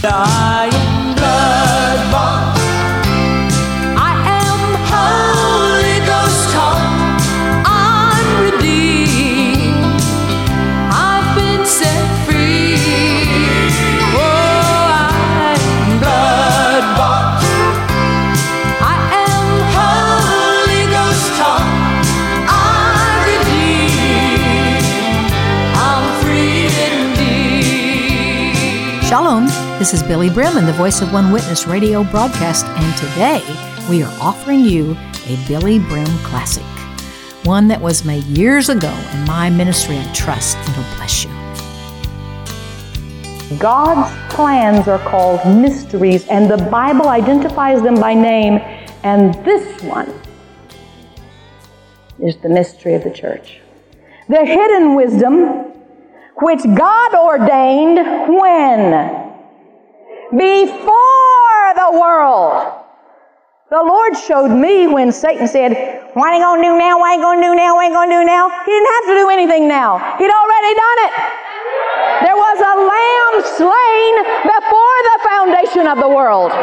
I am blood-bought. I am Holy Ghost taught. I'm redeemed. I've been set free. Oh, I am blood-bought. I am Holy Ghost taught. I'm redeemed. I'm free indeed. Shalom. This is Billy Brim and the Voice of One Witness radio broadcast, and today we are offering you a Billy Brim classic, one that was made years ago in my ministry. I trust it'll bless you. God's plans are called mysteries, and the Bible identifies them by name, and this one is the mystery of the church. The hidden wisdom which God ordained when? Before the world. The Lord showed me when Satan said, what are you going to do now? What are you going to do now? What are you going to do now? He didn't have to do anything now. He'd already done it. There was a lamb slain before the foundation of the world.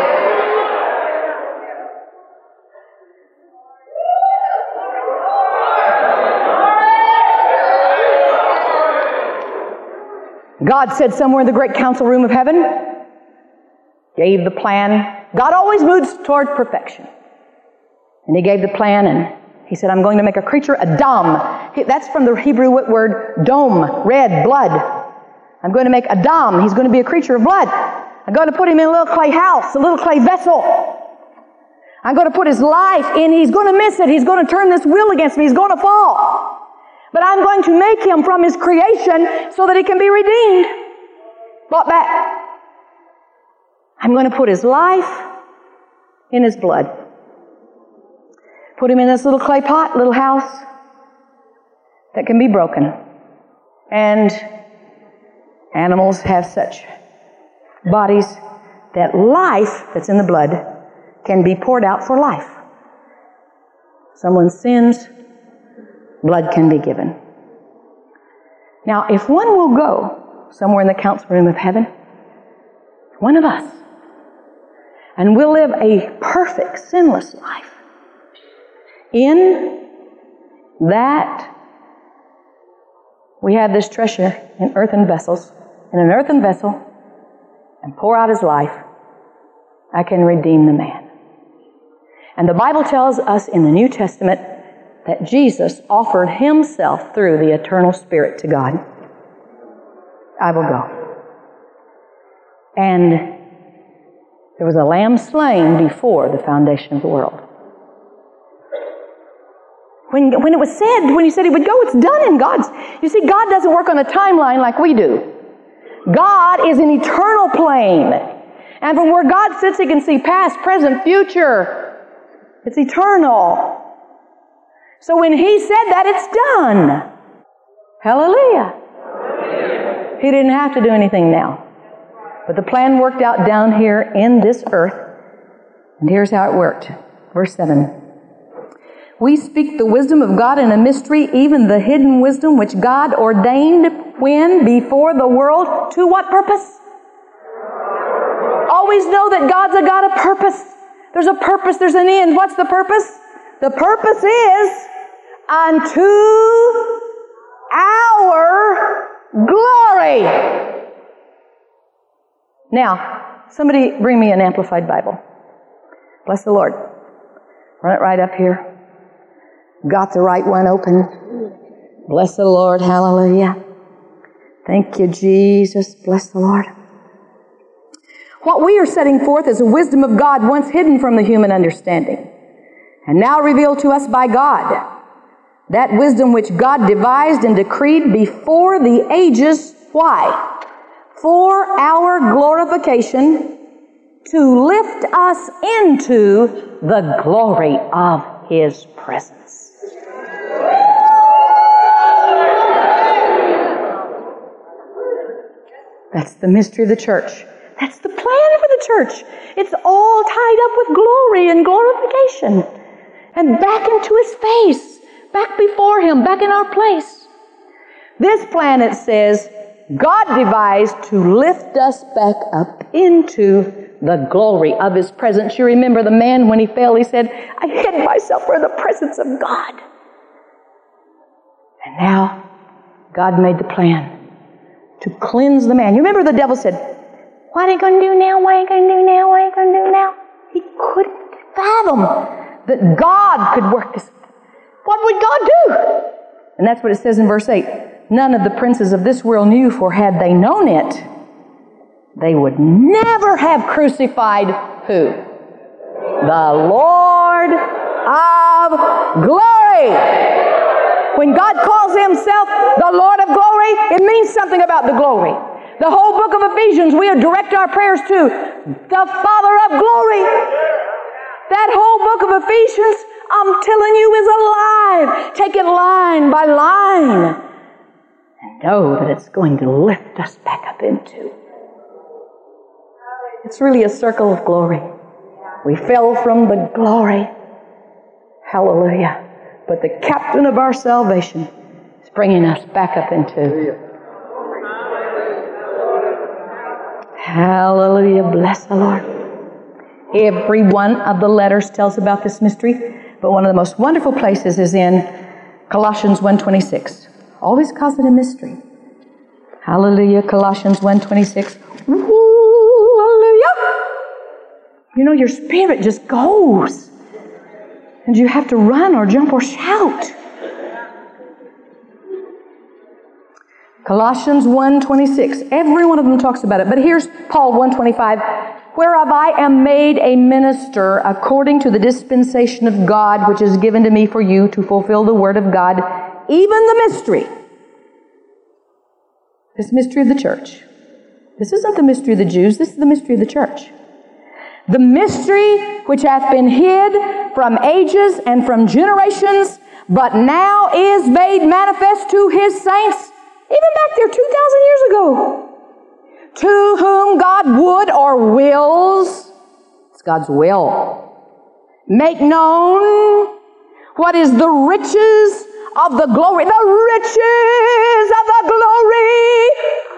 God said somewhere in the great council room of heaven, gave the plan. God always moves toward perfection. And He gave the plan, and He said, I'm going to make a creature, Adam. That's from the Hebrew word dome, red, blood. I'm going to make Adam. He's going to be a creature of blood. I'm going to put him in a little clay house, a little clay vessel. I'm going to put his life in. He's going to miss it. He's going to turn this will against me. He's going to fall. But I'm going to make him from his creation so that he can be redeemed, brought back. I'm going to put his life in his blood. Put him in this little clay pot, little house that can be broken. And animals have such bodies that life that's in the blood can be poured out for life. Someone sins, blood can be given. Now, if one will go somewhere in the council room of heaven, one of us, and we'll live a perfect, sinless life, in that we have this treasure in earthen vessels, in an earthen vessel, and pour out his life, I can redeem the man. And the Bible tells us in the New Testament that Jesus offered himself through the eternal Spirit to God. I will go. And there was a lamb slain before the foundation of the world. When it was said, when he said he would go, it's done in God's. You see, God doesn't work on a timeline like we do. God is an eternal plane. And from where God sits, he can see past, present, future. It's eternal. So when he said that, it's done. Hallelujah. He didn't have to do anything now. But the plan worked out down here in this earth. And here's how it worked. Verse 7. We speak the wisdom of God in a mystery, even the hidden wisdom which God ordained when? Before the world. To what purpose? Always know that God's a God of purpose. There's a purpose, there's an end. What's the purpose? The purpose is unto our glory. Now, somebody bring me an Amplified Bible. Bless the Lord. Run it right up here. Got the right one open. Bless the Lord. Hallelujah. Thank you, Jesus. Bless the Lord. What we are setting forth is a wisdom of God once hidden from the human understanding, and now revealed to us by God. That wisdom which God devised and decreed before the ages. Why? For our glorification, to lift us into the glory of His presence. That's the mystery of the church. That's the plan for the church. It's all tied up with glory and glorification. And back into His face. Back before Him. Back in our place. This plan, it says, God devised to lift us back up into the glory of His presence. You remember the man when he fell, he said, I hid myself from the presence of God. And now, God made the plan to cleanse the man. You remember the devil said, what are you going to do now? What are you going to do now? What are you going to do now? He couldn't fathom that God could work this. What would God do? And that's what it says in verse 8. None of the princes of this world knew, for had they known it, they would never have crucified who? The Lord of glory. When God calls Himself the Lord of glory, it means something about the glory. The whole book of Ephesians, we direct our prayers to the Father of glory. That whole book of Ephesians, I'm telling you, is alive. Take it line by line and know that it's going to lift us back up into. It's really a circle of glory. We fell from the glory. Hallelujah. But the captain of our salvation is bringing us back up into. Hallelujah. Bless the Lord. Every one of the letters tells about this mystery, but one of the most wonderful places is in Colossians 1:26. Always calls it a mystery. Hallelujah. Colossians 1:26. Hallelujah. You know, your spirit just goes. And you have to run or jump or shout. Colossians 1:26. Every one of them talks about it. But here's Paul 1:25. Whereof I am made a minister according to the dispensation of God, which is given to me for you to fulfill the word of God, even the mystery. This mystery of the church. This isn't the mystery of the Jews. This is the mystery of the church. The mystery which hath been hid from ages and from generations, but now is made manifest to His saints, even back there 2,000 years ago. To whom God would or wills, it's God's will, make known what is the riches of the glory. The riches of the glory.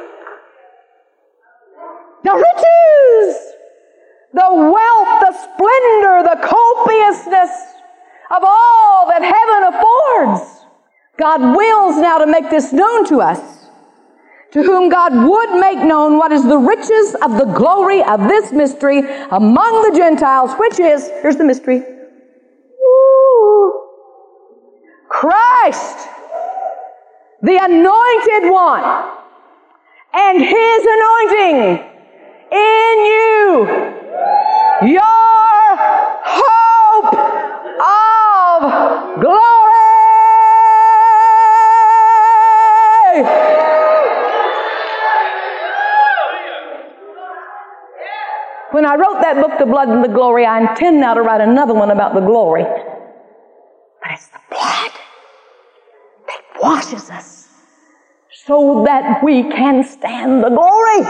The riches. The wealth, the splendor, the copiousness of all that heaven affords. God wills now to make this known to us. To whom God would make known what is the riches of the glory of this mystery among the Gentiles, which is, here's the mystery, Christ, the anointed one, and His anointing in you, your hope of glory. When I wrote that book, The Blood and the Glory, I intend now to write another one about the glory. But it's the blood that washes us so that we can stand the glory.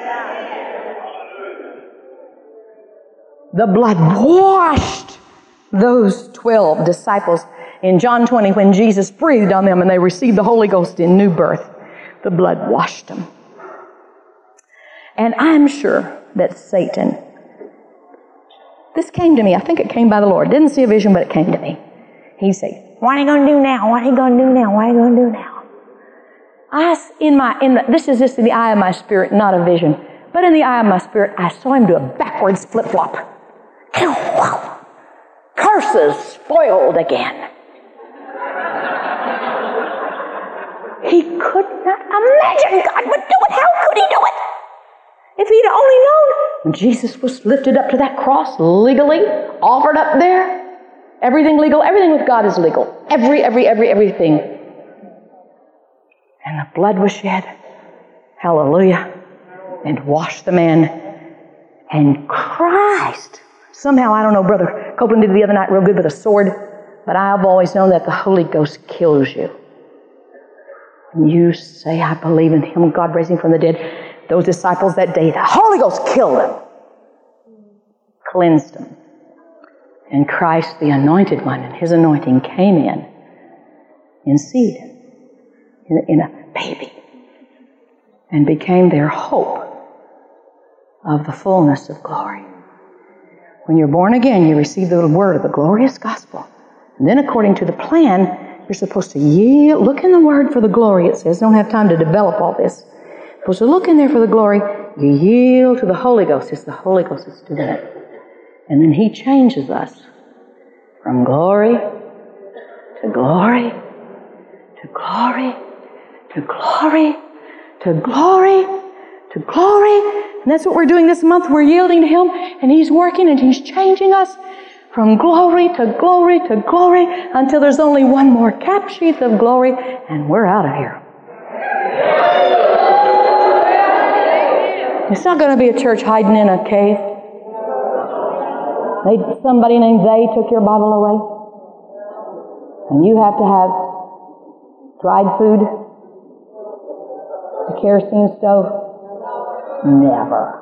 The blood washed those 12 disciples in John 20 when Jesus breathed on them and they received the Holy Ghost in new birth. The blood washed them. And I'm sure that Satan, this came to me, I think it came by the Lord. Didn't see a vision, but it came to me. He'd say, what are you going to do now? What are you going to do now? What are you going to do now? This is just in the eye of my spirit, not a vision. But in the eye of my spirit, I saw him do a backwards flip-flop. Curses spoiled again. He could not imagine God would do it. How could He do it? If He'd only known. When Jesus was lifted up to that cross, legally, offered up there, everything legal, everything with God is legal. Everything. And the blood was shed. Hallelujah. And washed the man. And Christ, somehow, I don't know, Brother Copeland did the other night real good with a sword, but I've always known that the Holy Ghost kills you. And you say, I believe in Him, God raising from the dead. Those disciples that day, the Holy Ghost killed them. Cleansed them. And Christ, the anointed one, and His anointing came in seed, in a baby. and became their hope of the fullness of glory. When you're born again, you receive the word of the glorious gospel. And then according to the plan, you're supposed to yield. Look in the word for the glory, it says. Don't have time to develop all this. You're supposed to look in there for the glory. You yield to the Holy Ghost. It's the Holy Ghost that's doing it. And then He changes us from glory to glory to glory to glory to glory to glory. And that's what we're doing this month. We're yielding to Him, and He's working, and He's changing us from glory to glory to glory until there's only one more cap sheet of glory, and we're out of here. It's not going to be a church hiding in a cave. Somebody named They took your Bible away, and you have to have dried food, a kerosene stove. Never.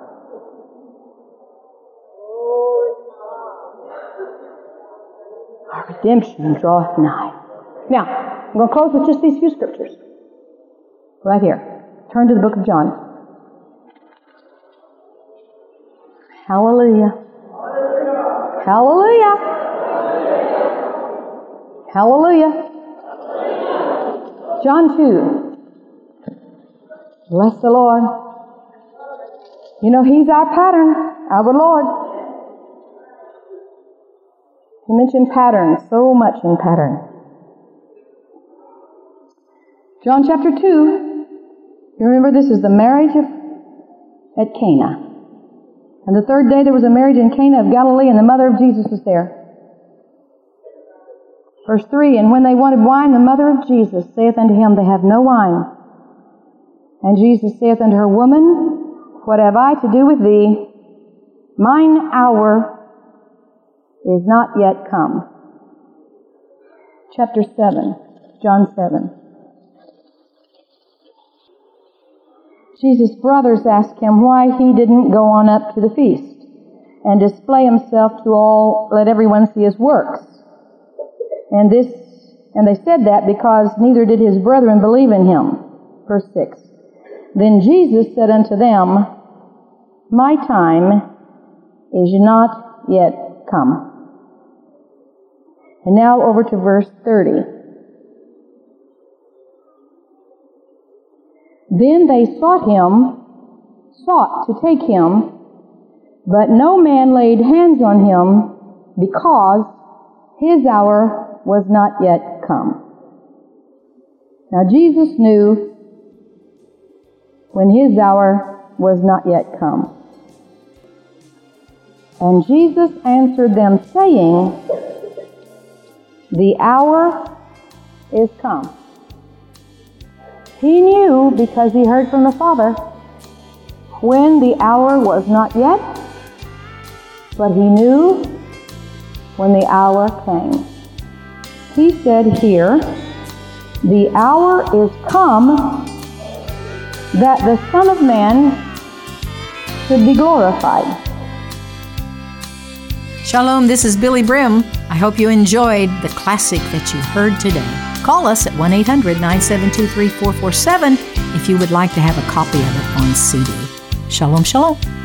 Our redemption draweth nigh. Now, I'm going to close with just these few scriptures. Right here. Turn to the book of John. Hallelujah. Hallelujah. Hallelujah. John 2. Bless the Lord. You know, He's our pattern, our Lord. He mentioned patterns, so much in pattern. John chapter 2, you remember this is the marriage at Cana. And the third day there was a marriage in Cana of Galilee, and the mother of Jesus was there. Verse 3, and when they wanted wine, the mother of Jesus saith unto him, They have no wine. And Jesus saith unto her, Woman, what have I to do with thee? Mine hour is not yet come. Chapter 7, John 7. Jesus' brothers asked him why he didn't go on up to the feast and display himself to all, let everyone see his works. And they said that because neither did his brethren believe in him. Verse 6. Then Jesus said unto them, My time is not yet come. And now over to verse 30. Then they sought to take him, but no man laid hands on him, because his hour was not yet come. Now Jesus knew when his hour was not yet come. And Jesus answered them, saying, The hour is come. He knew, because he heard from the Father, when the hour was not yet, but he knew when the hour came. He said here, The hour is come that the Son of Man should be glorified. Shalom, this is Billy Brim. I hope you enjoyed the classic that you heard today. Call us at 1-800-972-3447 if you would like to have a copy of it on CD. Shalom, shalom.